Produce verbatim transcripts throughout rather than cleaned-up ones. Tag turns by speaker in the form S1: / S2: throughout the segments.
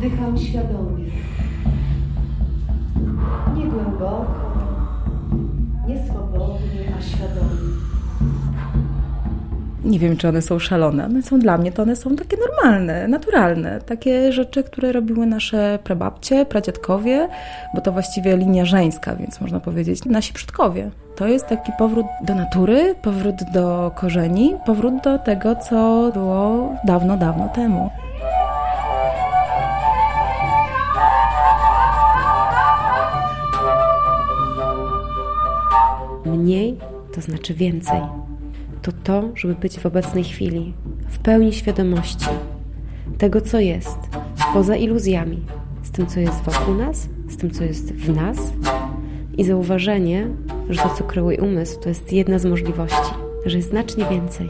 S1: Wdycham świadomie. Nie głęboko, nie swobodnie, a świadomie.
S2: Nie wiem, czy one są szalone. One są dla mnie, to one są takie normalne, naturalne. Takie rzeczy, które robiły nasze prababcie, pradziadkowie, bo to właściwie linia żeńska, więc można powiedzieć nasi przodkowie. To jest taki powrót do natury, powrót do korzeni, powrót do tego, co było dawno, dawno temu.
S3: Mniej to znaczy więcej. To to, żeby być w obecnej chwili, w pełni świadomości tego, co jest, poza iluzjami, z tym, co jest wokół nas, z tym, co jest w nas i zauważenie, że to, co kreuje umysł, to jest jedna z możliwości, że jest znacznie więcej.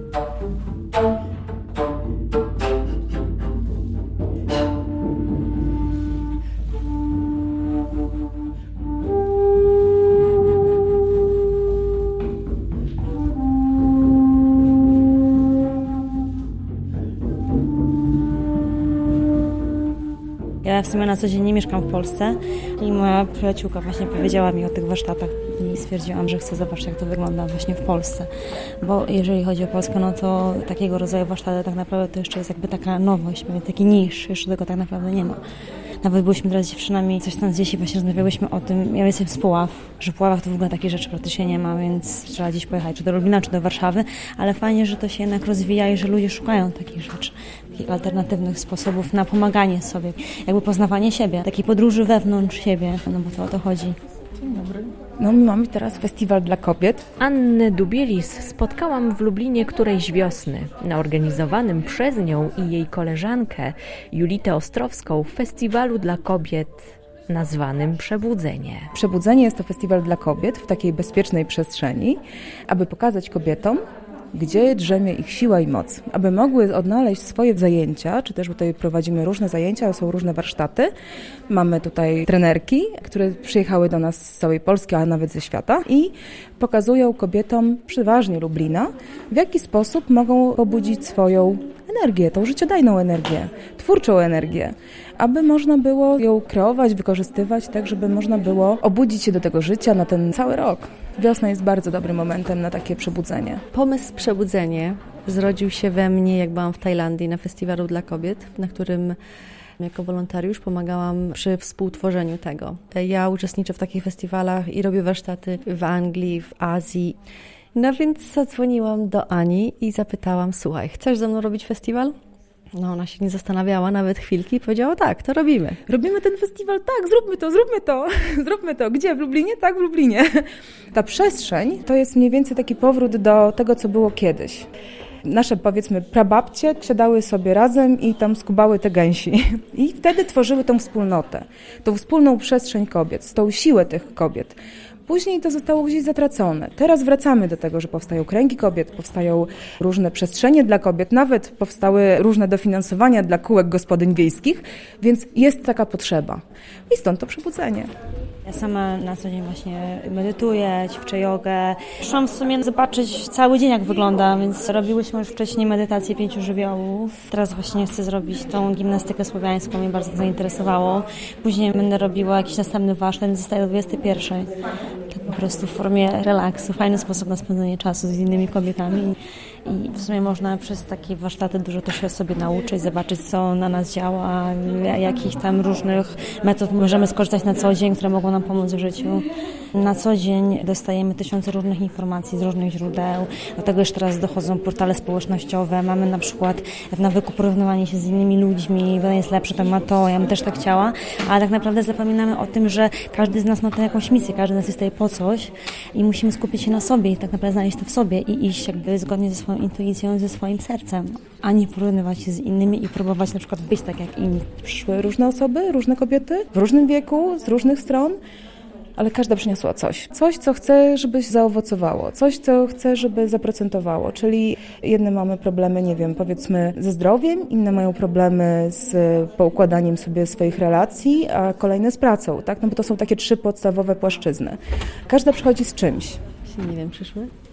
S4: Ja w sumie na co dzień nie mieszkam w Polsce i moja przyjaciółka właśnie powiedziała mi o tych warsztatach i stwierdziłam, że chcę zobaczyć, jak to wygląda właśnie w Polsce. Bo jeżeli chodzi o Polskę, no to takiego rodzaju warsztaty tak naprawdę to jeszcze jest jakby taka nowość, taki niż, jeszcze tego tak naprawdę nie ma. Nawet byliśmy teraz z dziewczynami, coś tam gdzieś i właśnie rozmawiałyśmy o tym, ja jestem z Puław, że w Puławach to w ogóle takiej rzeczy praktycznie nie ma, więc trzeba gdzieś pojechać, czy do Lublina, czy do Warszawy, ale fajnie, że to się jednak rozwija i że ludzie szukają takich rzeczy, takich alternatywnych sposobów na pomaganie sobie, jakby poznawanie siebie, takiej podróży wewnątrz siebie, no bo to o to chodzi.
S2: Dzień dobry. No my mamy teraz festiwal dla kobiet.
S5: Annę Dubielis spotkałam w Lublinie którejś wiosny na organizowanym przez nią i jej koleżankę Julitę Ostrowską festiwalu dla kobiet nazwanym Przebudzenie.
S2: Przebudzenie jest to festiwal dla kobiet w takiej bezpiecznej przestrzeni, aby pokazać kobietom, gdzie drzemie ich siła i moc, aby mogły odnaleźć swoje zajęcia, czy też tutaj prowadzimy różne zajęcia, są różne warsztaty. Mamy tutaj trenerki, które przyjechały do nas z całej Polski, a nawet ze świata i pokazują kobietom, przeważnie Lublina, w jaki sposób mogą pobudzić swoją energię, tą życiodajną energię, twórczą energię, aby można było ją kreować, wykorzystywać tak, żeby można było obudzić się do tego życia na ten cały rok. Wiosna jest bardzo dobrym momentem na takie przebudzenie.
S6: Pomysł Przebudzenie zrodził się we mnie, jak byłam w Tajlandii na festiwalu dla kobiet, na którym jako wolontariusz pomagałam przy współtworzeniu tego. Ja uczestniczę w takich festiwalach i robię warsztaty w Anglii, w Azji. No więc zadzwoniłam do Ani i zapytałam, słuchaj, chcesz ze mną robić festiwal? No ona się nie zastanawiała nawet chwilki i powiedziała, tak, to robimy.
S2: Robimy ten festiwal, tak, zróbmy to, zróbmy to, zróbmy to. Gdzie? W Lublinie? Tak, w Lublinie. Ta przestrzeń to jest mniej więcej taki powrót do tego, co było kiedyś. Nasze, powiedzmy, prababcie siadały sobie razem i tam skubały te gęsi. I wtedy tworzyły tą wspólnotę, tą wspólną przestrzeń kobiet, tą siłę tych kobiet. Później to zostało gdzieś zatracone. Teraz wracamy do tego, że powstają kręgi kobiet, powstają różne przestrzenie dla kobiet, nawet powstały różne dofinansowania dla kółek gospodyń wiejskich, więc jest taka potrzeba. I stąd to przebudzenie.
S4: Ja sama na co dzień właśnie medytuję, ćwiczę jogę. Przyszłam w sumie zobaczyć cały dzień, jak wygląda, więc robiłyśmy już wcześniej medytację pięciu żywiołów. Teraz właśnie chcę zrobić tą gimnastykę słowiańską, mnie bardzo to zainteresowało. Później będę robiła jakiś następny warsztat, więc zostaję do dwudziestej pierwszej. Tak po prostu w formie relaksu, fajny sposób na spędzenie czasu z innymi kobietami. I w sumie można przez takie warsztaty dużo też się sobie nauczyć, zobaczyć, co na nas działa, jakich tam różnych metod możemy skorzystać na co dzień, które mogą nam pomóc w życiu. Na co dzień dostajemy tysiące różnych informacji z różnych źródeł. Do tego jeszcze teraz dochodzą portale społecznościowe. Mamy na przykład w nawyku porównywanie się z innymi ludźmi, to jest lepsze, to ma to, ja bym też tak chciała, ale tak naprawdę zapominamy o tym, że każdy z nas ma tę jakąś misję, każdy z nas jest tutaj po coś i musimy skupić się na sobie i tak naprawdę znaleźć to w sobie i iść jakby zgodnie ze swoją intuicją, ze swoim sercem, a nie porównywać się z innymi i próbować na przykład być tak jak inni.
S2: Przyszły różne osoby, różne kobiety w różnym wieku, z różnych stron, ale każda przyniosła coś. Coś, co chce, żeby zaowocowało. Coś, co chce, żeby zaprocentowało. Czyli jedne mamy problemy, nie wiem, powiedzmy ze zdrowiem, inne mają problemy z poukładaniem sobie swoich relacji, a kolejne z pracą, tak? No bo to są takie trzy podstawowe płaszczyzny. Każda przychodzi z czymś.
S6: Nie wiem, przyszły?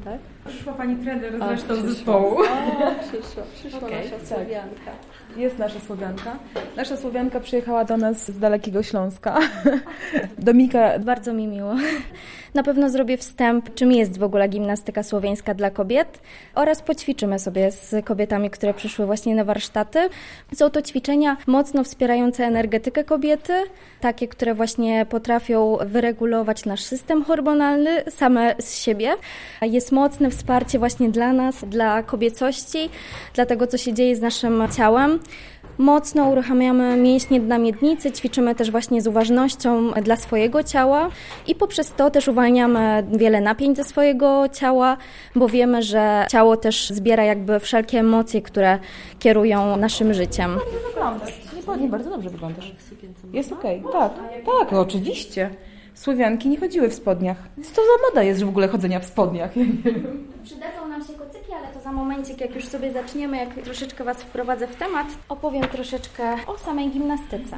S6: tak?
S2: Przyszła pani trener
S6: A,
S2: zresztą z
S6: przyszła.
S2: zespołu.
S6: O, przyszła, przyszła
S2: Okej,
S6: nasza
S2: tak.
S6: Słowianka.
S2: Jest nasza Słowianka. Nasza Słowianka przyjechała do nas z dalekiego Śląska. Dominika,
S7: Bardzo mi miło. Na pewno zrobię wstęp, czym jest w ogóle gimnastyka słowiańska dla kobiet oraz poćwiczymy sobie z kobietami, które przyszły właśnie na warsztaty. Są to ćwiczenia mocno wspierające energetykę kobiety, takie, które właśnie potrafią wyregulować nasz system hormonalny same z siebie. Jest mocne wsparcie właśnie dla nas, dla kobiecości, dla tego, co się dzieje z naszym ciałem. Mocno uruchamiamy mięśnie dna miednicy, ćwiczymy też właśnie z uważnością dla swojego ciała i poprzez to też uwalniamy wiele napięć ze swojego ciała, bo wiemy, że ciało też zbiera jakby wszelkie emocje, które kierują naszym życiem.
S2: wyglądasz. Nie, bardzo dobrze wyglądasz. Jest okej, tak. Tak, oczywiście. Słowianki nie chodziły w spodniach. Co za moda jest, że w ogóle chodzenia w spodniach?
S7: Przydadzą nam się kocyki, ale to za momencik, jak już sobie zaczniemy, jak troszeczkę Was wprowadzę w temat, opowiem troszeczkę o samej gimnastyce.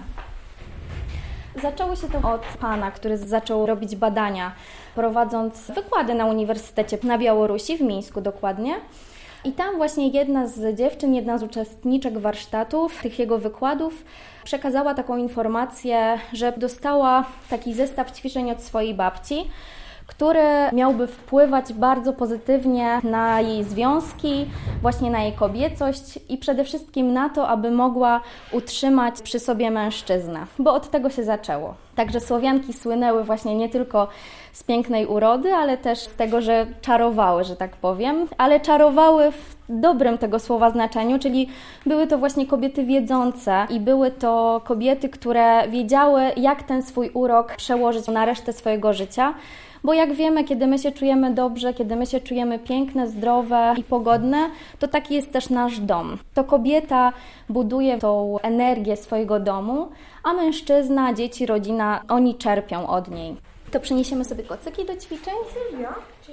S7: Zaczęło się to od pana, który zaczął robić badania, prowadząc wykłady na Uniwersytecie na Białorusi, w Mińsku dokładnie. I tam właśnie jedna z dziewczyn, jedna z uczestniczek warsztatów, tych jego wykładów, przekazała taką informację, że dostała taki zestaw ćwiczeń od swojej babci, który miałby wpływać bardzo pozytywnie na jej związki, właśnie na jej kobiecość i przede wszystkim na to, aby mogła utrzymać przy sobie mężczyznę, bo od tego się zaczęło. Także Słowianki słynęły właśnie nie tylko z pięknej urody, ale też z tego, że czarowały, że tak powiem, ale czarowały w dobrym tego słowa znaczeniu, czyli były to właśnie kobiety wiedzące i były to kobiety, które wiedziały, jak ten swój urok przełożyć na resztę swojego życia. Bo jak wiemy, kiedy my się czujemy dobrze, kiedy my się czujemy piękne, zdrowe i pogodne, to taki jest też nasz dom. To kobieta buduje tą energię swojego domu, a mężczyzna, dzieci, rodzina, oni czerpią od niej. To przeniesiemy sobie kocyki do ćwiczeń.
S2: Ja?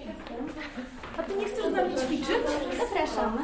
S2: A ty nie chcesz z nami ćwiczyć?
S7: Zapraszamy.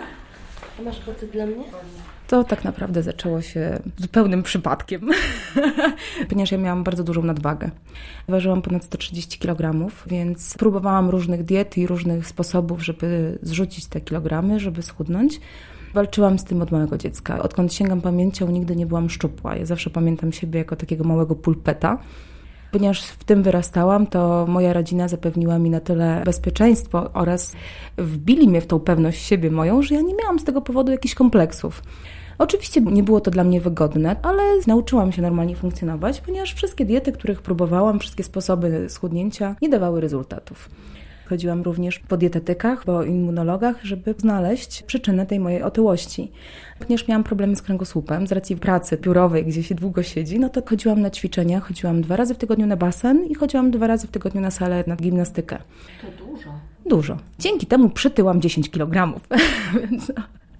S6: A masz kocyk dla mnie?
S2: To tak naprawdę zaczęło się zupełnym przypadkiem, ponieważ ja miałam bardzo dużą nadwagę. Ważyłam ponad sto trzydzieści kilogramów, więc próbowałam różnych diet i różnych sposobów, żeby zrzucić te kilogramy, żeby schudnąć. Walczyłam z tym od małego dziecka. Odkąd sięgam pamięcią, nigdy nie byłam szczupła. Ja zawsze pamiętam siebie jako takiego małego pulpeta. Ponieważ w tym wyrastałam, to moja rodzina zapewniła mi na tyle bezpieczeństwo oraz wbili mnie w tą pewność siebie moją, że ja nie miałam z tego powodu jakichś kompleksów. Oczywiście nie było to dla mnie wygodne, ale nauczyłam się normalnie funkcjonować, ponieważ wszystkie diety, których próbowałam, wszystkie sposoby schudnięcia nie dawały rezultatów. Chodziłam również po dietetykach, po immunologach, żeby znaleźć przyczynę tej mojej otyłości. Ponieważ miałam problemy z kręgosłupem, z racji pracy biurowej, gdzie się długo siedzi, no to chodziłam na ćwiczenia, chodziłam dwa razy w tygodniu na basen i chodziłam dwa razy w tygodniu na salę na gimnastykę.
S6: To dużo.
S2: Dużo. Dzięki temu przytyłam dziesięć kilogramów. Więc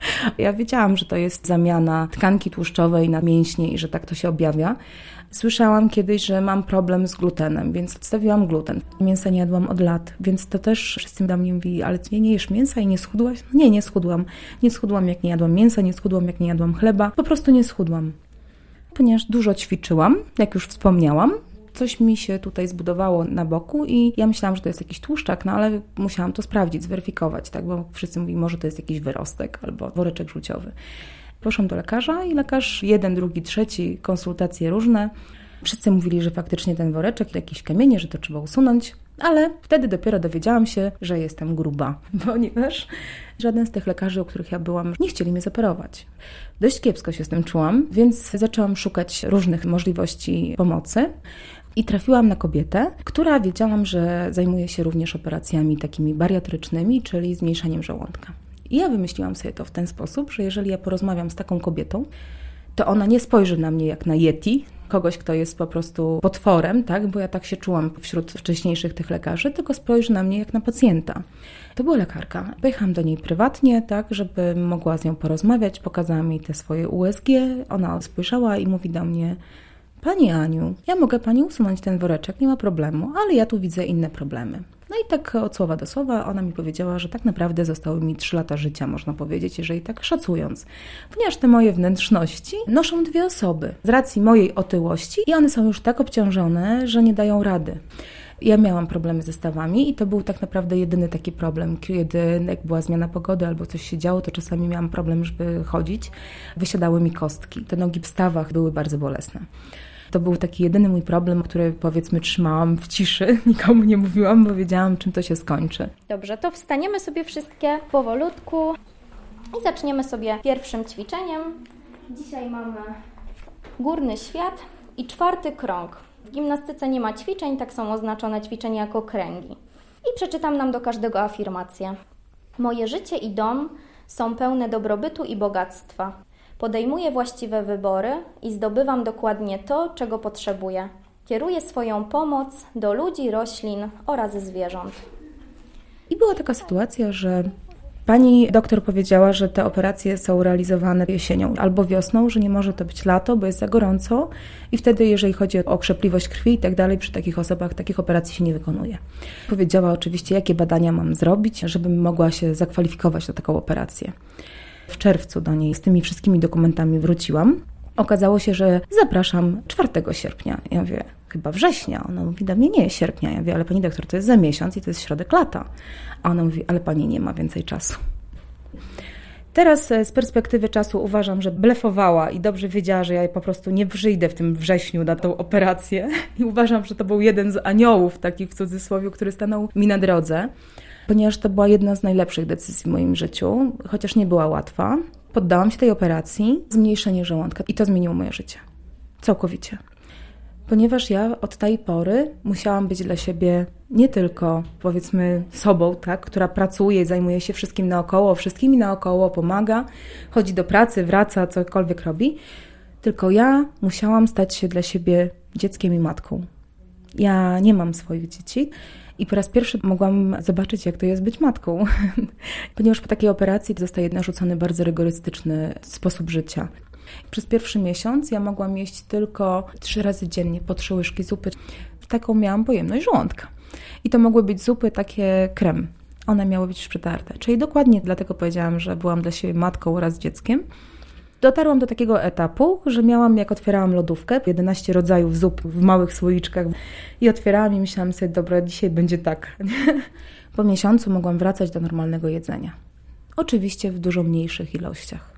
S2: ja wiedziałam, że to jest zamiana tkanki tłuszczowej na mięśnie i że tak to się objawia. Słyszałam kiedyś, że mam problem z glutenem, więc odstawiłam gluten. Mięsa nie jadłam od lat, więc to też wszyscy do mnie mówili, ale ty nie jesz mięsa i nie schudłaś? No nie, nie schudłam. Nie schudłam, jak nie jadłam mięsa, nie schudłam, jak nie jadłam chleba. Po prostu nie schudłam. Ponieważ dużo ćwiczyłam, jak już wspomniałam, coś mi się tutaj zbudowało na boku i ja myślałam, że to jest jakiś tłuszczak, no ale musiałam to sprawdzić, zweryfikować, tak, bo wszyscy mówili, może to jest jakiś wyrostek albo woreczek żółciowy. Poszłam do lekarza i lekarz jeden, drugi, trzeci, konsultacje różne. Wszyscy mówili, że faktycznie ten woreczek, jakieś kamienie, że to trzeba usunąć, ale wtedy dopiero dowiedziałam się, że jestem gruba, ponieważ żaden z tych lekarzy, u których ja byłam, nie chcieli mnie zoperować. Dość kiepsko się z tym czułam, więc zaczęłam szukać różnych możliwości pomocy. I trafiłam na kobietę, która wiedziałam, że zajmuje się również operacjami takimi bariatrycznymi, czyli zmniejszaniem żołądka. I ja wymyśliłam sobie to w ten sposób, że jeżeli ja porozmawiam z taką kobietą, to ona nie spojrzy na mnie jak na yeti, kogoś, kto jest po prostu potworem, tak, bo ja tak się czułam wśród wcześniejszych tych lekarzy, tylko spojrzy na mnie jak na pacjenta. To była lekarka. Pojechałam do niej prywatnie, tak, żeby mogła z nią porozmawiać, pokazała mi te swoje U S G, ona spojrzała i mówi do mnie: Pani Aniu, ja mogę Pani usunąć ten woreczek, nie ma problemu, ale ja tu widzę inne problemy. No i tak od słowa do słowa ona mi powiedziała, że tak naprawdę zostały mi trzy lata życia, można powiedzieć, jeżeli tak szacując. Ponieważ te moje wnętrzności noszą dwie osoby z racji mojej otyłości i one są już tak obciążone, że nie dają rady. Ja miałam problemy ze stawami i to był tak naprawdę jedyny taki problem, kiedy jak była zmiana pogody albo coś się działo, to czasami miałam problem, żeby chodzić. Wysiadały mi kostki. Te nogi w stawach były bardzo bolesne. To był taki jedyny mój problem, który powiedzmy trzymałam w ciszy, nikomu nie mówiłam, bo wiedziałam, czym to się skończy.
S7: Dobrze, to wstaniemy sobie wszystkie powolutku i zaczniemy sobie pierwszym ćwiczeniem. Dzisiaj mamy górny świat i czwarty krąg. W gimnastyce nie ma ćwiczeń, tak są oznaczone ćwiczenia jako kręgi. I przeczytam nam do każdego afirmację. Moje życie i dom są pełne dobrobytu i bogactwa. Podejmuję właściwe wybory i zdobywam dokładnie to, czego potrzebuję. Kieruję swoją pomoc do ludzi, roślin oraz zwierząt.
S2: I była taka sytuacja, że pani doktor powiedziała, że te operacje są realizowane jesienią albo wiosną, że nie może to być lato, bo jest za gorąco i wtedy, jeżeli chodzi o krzepliwość krwi i tak dalej, przy takich osobach takich operacji się nie wykonuje. Powiedziała oczywiście, jakie badania mam zrobić, żebym mogła się zakwalifikować na taką operację. W czerwcu do niej z tymi wszystkimi dokumentami wróciłam. Okazało się, że zapraszam czwartego sierpnia. Ja mówię, chyba września. Ona mówi do mnie, nie, sierpnia. Ja mówię, ale pani doktor, to jest za miesiąc i to jest środek lata. A ona mówi, ale pani nie ma więcej czasu. Teraz z perspektywy czasu uważam, że blefowała i dobrze wiedziała, że ja po prostu nie przyjdę w tym wrześniu na tą operację. I uważam, że to był jeden z aniołów, taki w cudzysłowie, który stanął mi na drodze. Ponieważ to była jedna z najlepszych decyzji w moim życiu, chociaż nie była łatwa. Poddałam się tej operacji, zmniejszenie żołądka i to zmieniło moje życie. Całkowicie. Ponieważ ja od tej pory musiałam być dla siebie nie tylko, powiedzmy, sobą, tak, która pracuje, zajmuje się wszystkim naokoło, wszystkimi naokoło, pomaga, chodzi do pracy, wraca, cokolwiek robi, tylko ja musiałam stać się dla siebie dzieckiem i matką. Ja nie mam swoich dzieci. I po raz pierwszy mogłam zobaczyć, jak to jest być matką, ponieważ po takiej operacji zostaje narzucony bardzo rygorystyczny sposób życia. Przez pierwszy miesiąc ja mogłam jeść tylko trzy razy dziennie po trzy łyżki zupy. Taką miałam pojemność żołądka. I to mogły być zupy takie krem. One miały być przytarte. Czyli dokładnie dlatego powiedziałam, że byłam dla siebie matką oraz dzieckiem. Dotarłam do takiego etapu, że miałam, jak otwierałam lodówkę, jedenaście rodzajów zup w małych słoiczkach i otwierałam i myślałam sobie, dobra, dzisiaj będzie tak. Po miesiącu mogłam wracać do normalnego jedzenia. Oczywiście w dużo mniejszych ilościach.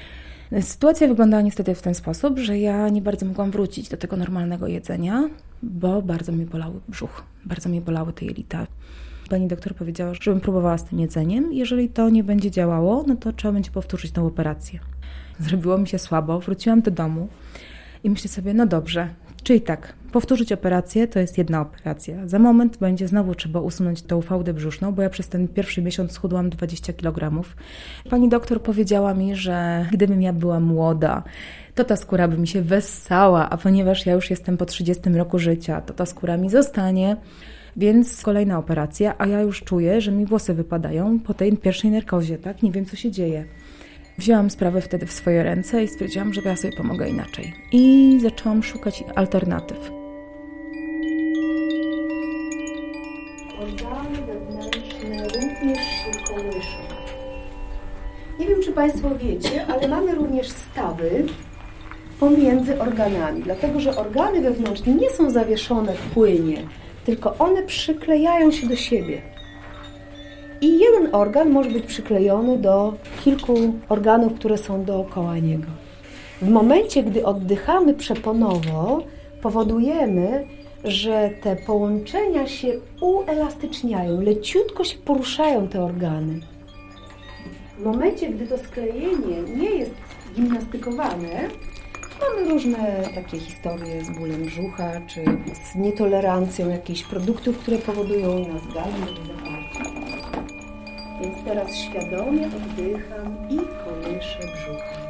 S2: Sytuacja wyglądała niestety w ten sposób, że ja nie bardzo mogłam wrócić do tego normalnego jedzenia, bo bardzo mnie bolał brzuch, bardzo mnie bolały te jelita. Pani doktor powiedziała, żebym próbowała z tym jedzeniem. Jeżeli to nie będzie działało, no to trzeba będzie powtórzyć tę operację. Zrobiło mi się słabo, wróciłam do domu i myślę sobie, no dobrze, czyli tak, powtórzyć operację to jest jedna operacja. Za moment będzie znowu trzeba usunąć tą fałdę brzuszną, bo ja przez ten pierwszy miesiąc schudłam dwadzieścia kilogramów. Pani doktor powiedziała mi, że gdybym ja była młoda, to ta skóra by mi się wessała, a ponieważ ja już jestem po trzydziestym roku życia, to ta skóra mi zostanie. Więc kolejna operacja, a ja już czuję, że mi włosy wypadają po tej pierwszej narkozie, tak? Nie wiem, co się dzieje. Wzięłam sprawę wtedy w swoje ręce i stwierdziłam, że ja sobie pomogę inaczej. I zaczęłam szukać alternatyw.
S1: Organy wewnętrzne również się kołyszą. Nie wiem, czy Państwo wiecie, ale mamy również stawy pomiędzy organami, dlatego że organy wewnętrzne nie są zawieszone w płynie, tylko one przyklejają się do siebie. I jeden organ może być przyklejony do kilku organów, które są dookoła niego. W momencie, gdy oddychamy przeponowo, powodujemy, że te połączenia się uelastyczniają, leciutko się poruszają te organy. W momencie, gdy to sklejenie nie jest gimnastykowane, mamy różne takie historie z bólem brzucha, czy z nietolerancją jakichś produktów, które powodują u nas galę lub zaparcie. Więc teraz świadomie oddycham i kołyszę brzuchem.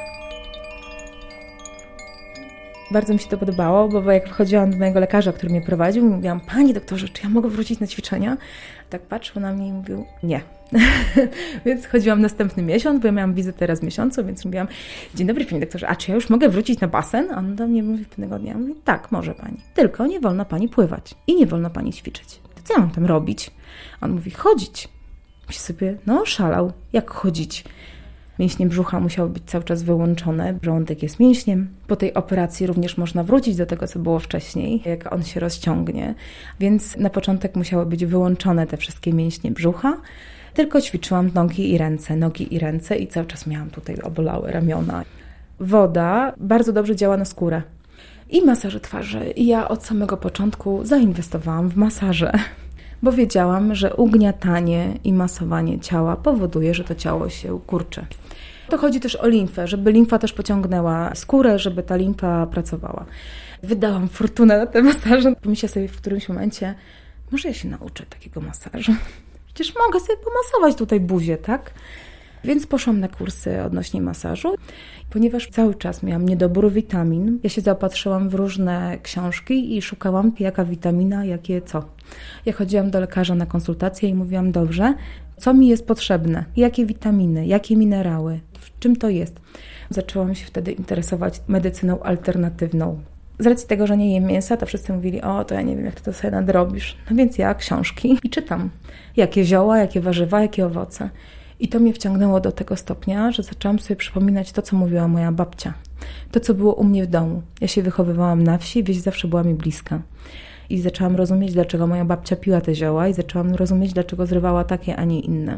S2: Bardzo mi się to podobało, bo jak wchodziłam do mojego lekarza, który mnie prowadził, mówiłam, pani doktorze, czy ja mogę wrócić na ćwiczenia? Tak patrzył na mnie i mówił, nie. Więc chodziłam następny miesiąc, bo ja miałam wizytę raz w miesiącu, więc mówiłam, dzień dobry pani doktorze, a czy ja już mogę wrócić na basen? A on do mnie mówi pewnego dnia, mówi, tak, może pani, tylko nie wolno pani pływać i nie wolno pani ćwiczyć. To co ja mam tam robić? A on mówi, chodzić. Myślę sobie, no szalał, jak chodzić? Mięśnie brzucha musiały być cały czas wyłączone. Żołądek jest mięśniem. Po tej operacji również można wrócić do tego, co było wcześniej, jak on się rozciągnie. Więc na początek musiały być wyłączone te wszystkie mięśnie brzucha. Tylko ćwiczyłam nogi i ręce, nogi i ręce i cały czas miałam tutaj obolałe ramiona. Woda bardzo dobrze działa na skórę. I masaże twarzy. I ja od samego początku zainwestowałam w masaże, bo wiedziałam, że ugniatanie i masowanie ciała powoduje, że to ciało się kurczy. To chodzi też o limfę, żeby limfa też pociągnęła skórę, żeby ta limfa pracowała. Wydałam fortunę na te masaże. Pomyślę sobie w którymś momencie, może ja się nauczę takiego masażu. Przecież mogę sobie pomasować tutaj buzię, tak? Więc poszłam na kursy odnośnie masażu. Ponieważ cały czas miałam niedobór witamin, ja się zaopatrzyłam w różne książki i szukałam, jaka witamina, jakie co. Ja chodziłam do lekarza na konsultacje i mówiłam, dobrze, co mi jest potrzebne, jakie witaminy, jakie minerały, w czym to jest. Zaczęłam się wtedy interesować medycyną alternatywną. Z racji tego, że nie jem mięsa, to wszyscy mówili, o, to ja nie wiem, jak ty to sobie nadrobisz. No więc ja książki i czytam, jakie zioła, jakie warzywa, jakie owoce. I to mnie wciągnęło do tego stopnia, że zaczęłam sobie przypominać to, co mówiła moja babcia. To, co było u mnie w domu. Ja się wychowywałam na wsi, wieś zawsze była mi bliska. I zaczęłam rozumieć, dlaczego moja babcia piła te zioła i zaczęłam rozumieć, dlaczego zrywała takie, a nie inne.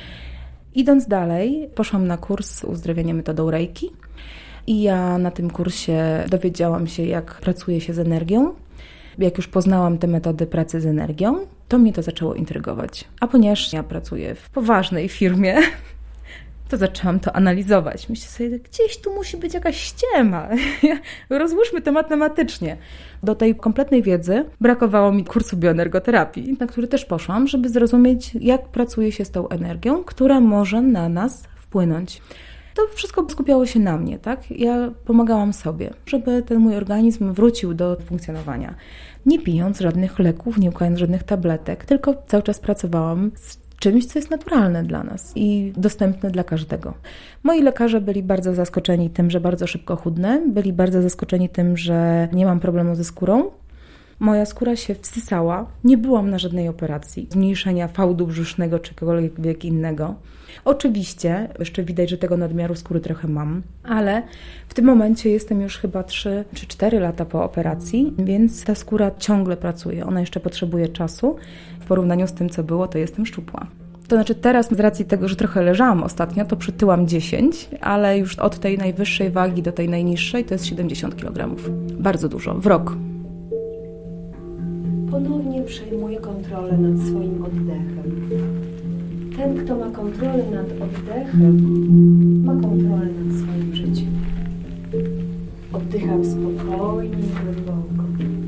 S2: Idąc dalej, poszłam na kurs uzdrawiania metodą Reiki. I ja na tym kursie dowiedziałam się, jak pracuje się z energią. Jak już poznałam te metody pracy z energią, to mnie to zaczęło intrygować. A ponieważ ja pracuję w poważnej firmie, to zaczęłam to analizować. Myślę sobie, gdzieś tu musi być jakaś ściema. Rozłóżmy to matematycznie. Do tej kompletnej wiedzy brakowało mi kursu bioenergoterapii, na który też poszłam, żeby zrozumieć, jak pracuje się z tą energią, która może na nas wpłynąć. To wszystko skupiało się na mnie, tak? Ja pomagałam sobie, żeby ten mój organizm wrócił do funkcjonowania. Nie pijąc żadnych leków, nie łykając żadnych tabletek, tylko cały czas pracowałam z czymś, co jest naturalne dla nas i dostępne dla każdego. Moi lekarze byli bardzo zaskoczeni tym, że bardzo szybko chudnę, byli bardzo zaskoczeni tym, że nie mam problemu ze skórą. Moja skóra się wsysała, nie byłam na żadnej operacji, zmniejszenia fałdu brzusznego czy kogokolwiek innego. Oczywiście, jeszcze widać, że tego nadmiaru skóry trochę mam, ale w tym momencie jestem już chyba trzy czy cztery lata po operacji, więc ta skóra ciągle pracuje, ona jeszcze potrzebuje czasu. W porównaniu z tym, co było, to jestem szczupła. To znaczy teraz z racji tego, że trochę leżałam ostatnio, to przytyłam dziesięć, ale już od tej najwyższej wagi do tej najniższej to jest siedemdziesiąt kilogramów. Bardzo dużo, w rok.
S1: Ponownie przejmuję kontrolę nad swoim oddechem. Ten, kto ma kontrolę nad oddechem, ma kontrolę nad swoim życiem. Oddycham spokojnie i głęboko.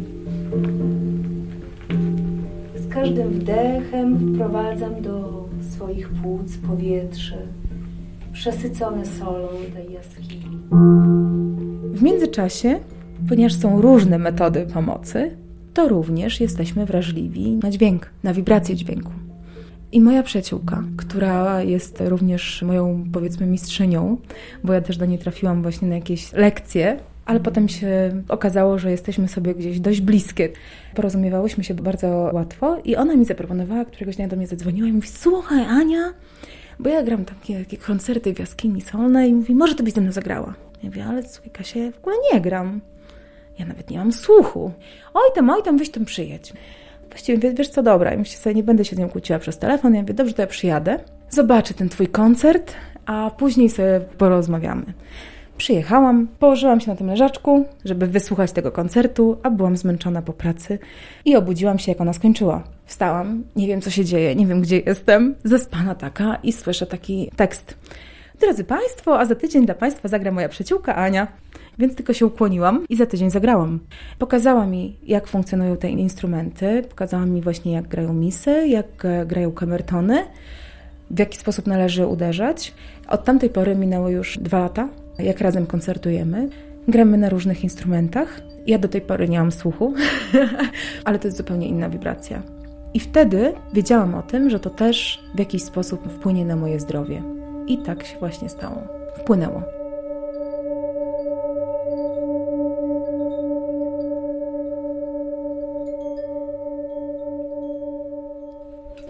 S1: Z każdym wdechem wprowadzam do swoich płuc powietrze przesycone solą tej jaskini.
S2: W międzyczasie, ponieważ są różne metody pomocy, to również jesteśmy wrażliwi na dźwięk, na wibrację dźwięku. I moja przyjaciółka, która jest również moją, powiedzmy, mistrzynią, bo ja też do niej trafiłam właśnie na jakieś lekcje, ale potem się okazało, że jesteśmy sobie gdzieś dość bliskie. Porozumiewałyśmy się bardzo łatwo i ona mi zaproponowała, któregoś dnia do mnie zadzwoniła i mówi, słuchaj Ania, bo ja gram takie, takie koncerty w jaskini solnej i mówi, może ty byś ze mną zagrała. Ja mówię, ale słuchaj Kasia, ja w ogóle nie gram. Ja nawet nie mam słuchu. Oj tam, oj tam, weź tam przyjedź. Właściwie wiesz co, dobra, ja myślę sobie, nie będę się z nią kłóciła przez telefon. Ja mówię, dobrze, to ja przyjadę, zobaczę ten twój koncert, a później sobie porozmawiamy. Przyjechałam, położyłam się na tym leżaczku, żeby wysłuchać tego koncertu, a byłam zmęczona po pracy i obudziłam się, jak ona skończyła. Wstałam, nie wiem co się dzieje, nie wiem gdzie jestem, zaspana taka i słyszę taki tekst. Drodzy Państwo, a za tydzień dla Państwa zagra moja przyjaciółka Ania. Więc tylko się ukłoniłam i za tydzień zagrałam. Pokazała mi, jak funkcjonują te instrumenty, pokazała mi właśnie, jak grają misy, jak grają kamertony, w jaki sposób należy uderzać. Od tamtej pory minęło już dwa lata, jak razem koncertujemy. Gramy na różnych instrumentach. Ja do tej pory nie mam słuchu, ale to jest zupełnie inna wibracja. I wtedy wiedziałam o tym, że to też w jakiś sposób wpłynie na moje zdrowie. I tak się właśnie stało. Wpłynęło.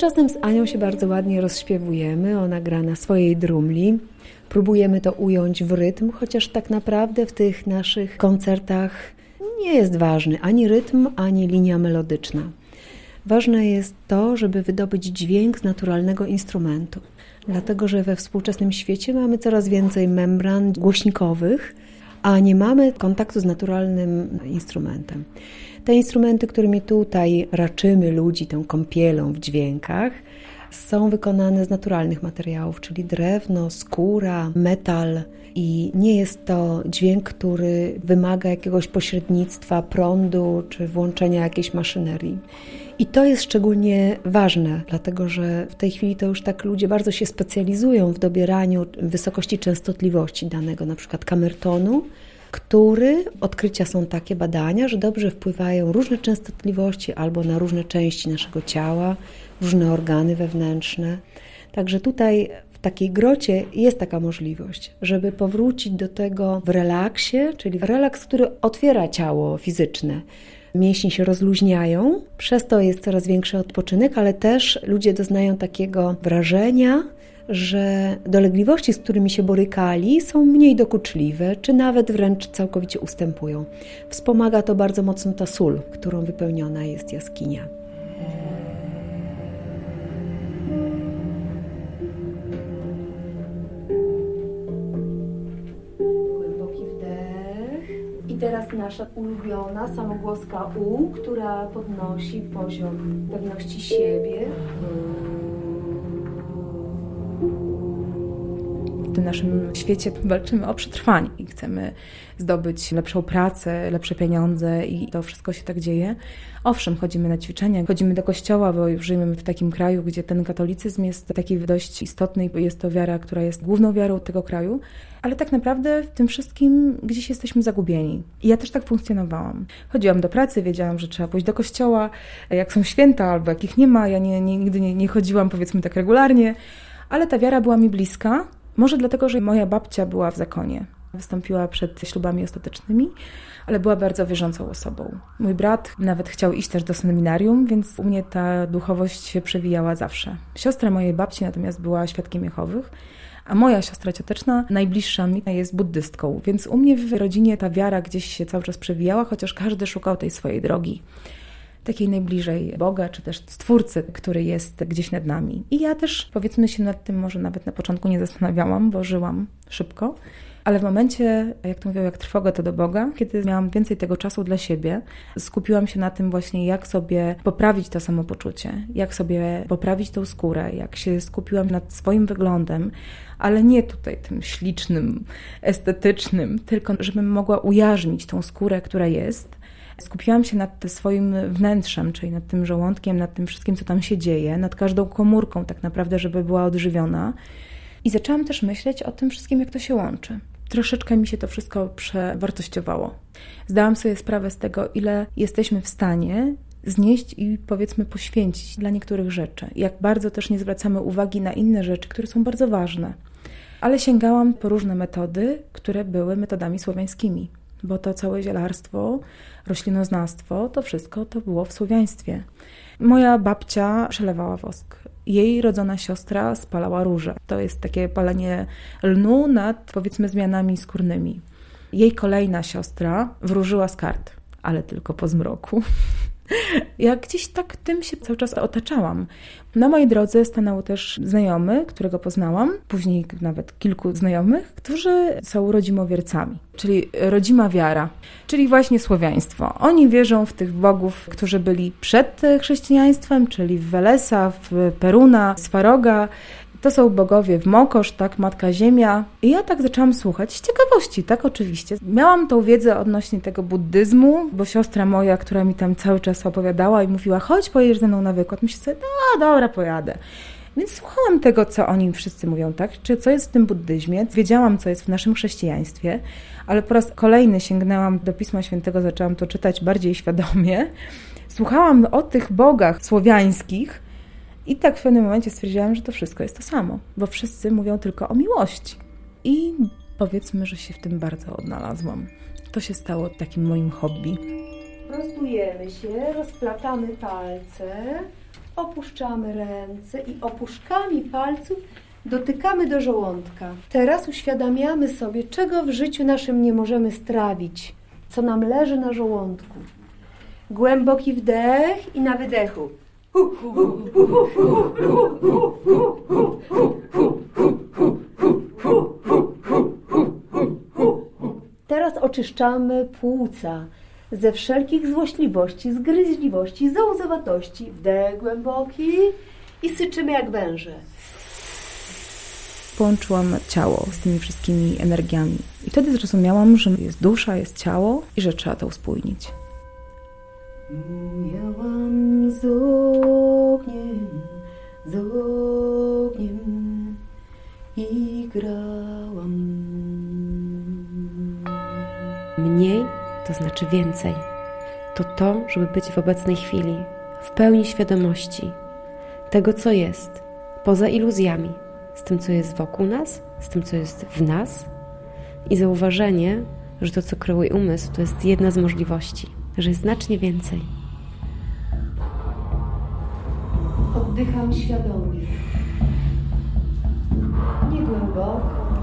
S1: czasem z Anią się bardzo ładnie rozśpiewujemy, ona gra na swojej drumli. Próbujemy to ująć w rytm, chociaż tak naprawdę w tych naszych koncertach nie jest ważny ani rytm, ani linia melodyczna. Ważne jest to, żeby wydobyć dźwięk z naturalnego instrumentu. Dlatego, że we współczesnym świecie mamy coraz więcej membran głośnikowych, a nie mamy kontaktu z naturalnym instrumentem. Te instrumenty, którymi tutaj raczymy ludzi tą kąpielą w dźwiękach, są wykonane z naturalnych materiałów, czyli drewno, skóra, metal i nie jest to dźwięk, który wymaga jakiegoś pośrednictwa, prądu czy włączenia jakiejś maszynerii. I to jest szczególnie ważne, dlatego że w tej chwili to już tak ludzie bardzo się specjalizują w dobieraniu wysokości częstotliwości danego na przykład kamertonu, który, odkrycia są takie badania, że dobrze wpływają różne częstotliwości albo na różne części naszego ciała, różne organy wewnętrzne. Także tutaj w takiej grocie jest taka możliwość, żeby powrócić do tego w relaksie, czyli relaks, który otwiera ciało fizyczne. Mięśnie się rozluźniają, przez to jest coraz większy odpoczynek, ale też ludzie doznają takiego wrażenia, że dolegliwości, z którymi się borykali, są mniej dokuczliwe, czy nawet wręcz całkowicie ustępują. Wspomaga to bardzo mocno ta sól, którą wypełniona jest jaskinia. Głęboki wdech. I teraz nasza ulubiona samogłoska U, która podnosi poziom pewności siebie.
S2: W tym naszym świecie walczymy o przetrwanie i chcemy zdobyć lepszą pracę, lepsze pieniądze i to wszystko się tak dzieje. Owszem, chodzimy na ćwiczenia, chodzimy do kościoła, bo już żyjemy w takim kraju, gdzie ten katolicyzm jest taki dość istotny i jest to wiara, która jest główną wiarą tego kraju, ale tak naprawdę w tym wszystkim gdzieś jesteśmy zagubieni. I ja też tak funkcjonowałam. Chodziłam do pracy, wiedziałam, że trzeba pójść do kościoła, jak są święta albo jakich nie ma, ja nie, nie, nigdy nie, nie chodziłam powiedzmy tak regularnie, ale ta wiara była mi bliska. Może dlatego, że moja babcia była w zakonie. Wystąpiła przed ślubami ostatecznymi, ale była bardzo wierzącą osobą. Mój brat nawet chciał iść też do seminarium, więc u mnie ta duchowość się przewijała zawsze. Siostra mojej babci natomiast była świadkiem Jehowych, a moja siostra cioteczna, najbliższa mi, jest buddystką, więc u mnie w rodzinie ta wiara gdzieś się cały czas przewijała, chociaż każdy szukał tej swojej drogi. Takiej najbliżej Boga, czy też Stwórcy, który jest gdzieś nad nami. I ja też, powiedzmy, się nad tym może nawet na początku nie zastanawiałam, bo żyłam szybko, ale w momencie, jak to mówią, jak trwoga to do Boga, kiedy miałam więcej tego czasu dla siebie, skupiłam się na tym właśnie, jak sobie poprawić to samopoczucie, jak sobie poprawić tą skórę, jak się skupiłam nad swoim wyglądem, ale nie tutaj tym ślicznym, estetycznym, tylko żebym mogła ujarzmić tą skórę, która jest. Skupiłam się nad swoim wnętrzem, czyli nad tym żołądkiem, nad tym wszystkim, co tam się dzieje, nad każdą komórką tak naprawdę, żeby była odżywiona. I zaczęłam też myśleć o tym wszystkim, jak to się łączy. Troszeczkę mi się to wszystko przewartościowało. Zdałam sobie sprawę z tego, ile jesteśmy w stanie znieść i powiedzmy poświęcić dla niektórych rzeczy. Jak bardzo też nie zwracamy uwagi na inne rzeczy, które są bardzo ważne. Ale sięgałam po różne metody, które były metodami słowiańskimi. Bo to całe zielarstwo, roślinoznawstwo, to wszystko to było w słowiaństwie. Moja babcia przelewała wosk. Jej rodzona siostra spalała róże. To jest takie palenie lnu nad, powiedzmy, zmianami skórnymi. Jej kolejna siostra wróżyła z kart, ale tylko po zmroku. Ja gdzieś tak tym się cały czas otaczałam. Na mojej drodze stanął też znajomy, którego poznałam, później nawet kilku znajomych, którzy są rodzimowiercami, czyli rodzima wiara, czyli właśnie słowiaństwo. Oni wierzą w tych bogów, którzy byli przed chrześcijaństwem, czyli w Welesa, w Peruna, Swaroga. To są bogowie w Mokosz, tak, Matka Ziemia. I ja tak zaczęłam słuchać z ciekawości, tak, oczywiście. Miałam tą wiedzę odnośnie tego buddyzmu, bo siostra moja, która mi tam cały czas opowiadała i mówiła, chodź, pojedziesz ze mną na wykład. Myślę sobie, no dobra, pojadę. Więc słuchałam tego, co oni wszyscy mówią, tak, czy co jest w tym buddyzmie. Wiedziałam, co jest w naszym chrześcijaństwie, ale po raz kolejny sięgnęłam do Pisma Świętego, zaczęłam to czytać bardziej świadomie. Słuchałam o tych bogach słowiańskich, i tak w pewnym momencie stwierdziłam, że to wszystko jest to samo, bo wszyscy mówią tylko o miłości. I powiedzmy, że się w tym bardzo odnalazłam. To się stało takim moim hobby.
S1: Prostujemy się, rozplatamy palce Opuszczamy ręce i opuszkami palców dotykamy do żołądka. Teraz uświadamiamy sobie, czego w życiu naszym nie możemy strawić, co nam leży na żołądku. Głęboki wdech i na wydechu. Teraz oczyszczamy płuca ze wszelkich złośliwości, zgryźliwości, załzowatości. Wdech głęboki i syczymy jak węże.
S2: Połączyłam ciało z tymi wszystkimi energiami. I wtedy zrozumiałam, że jest dusza, jest ciało i że trzeba to uspójnić.
S1: Miałam z ogniem, z ogniem i grałam.
S3: Mniej to znaczy więcej. To to, żeby być w obecnej chwili, w pełni świadomości tego, co jest, poza iluzjami, z tym, co jest wokół nas, z tym, co jest w nas i zauważenie, że to, co kreuje umysł, to jest jedna z możliwości, że jest znacznie więcej.
S1: Oddycham świadomie. Nie głęboko,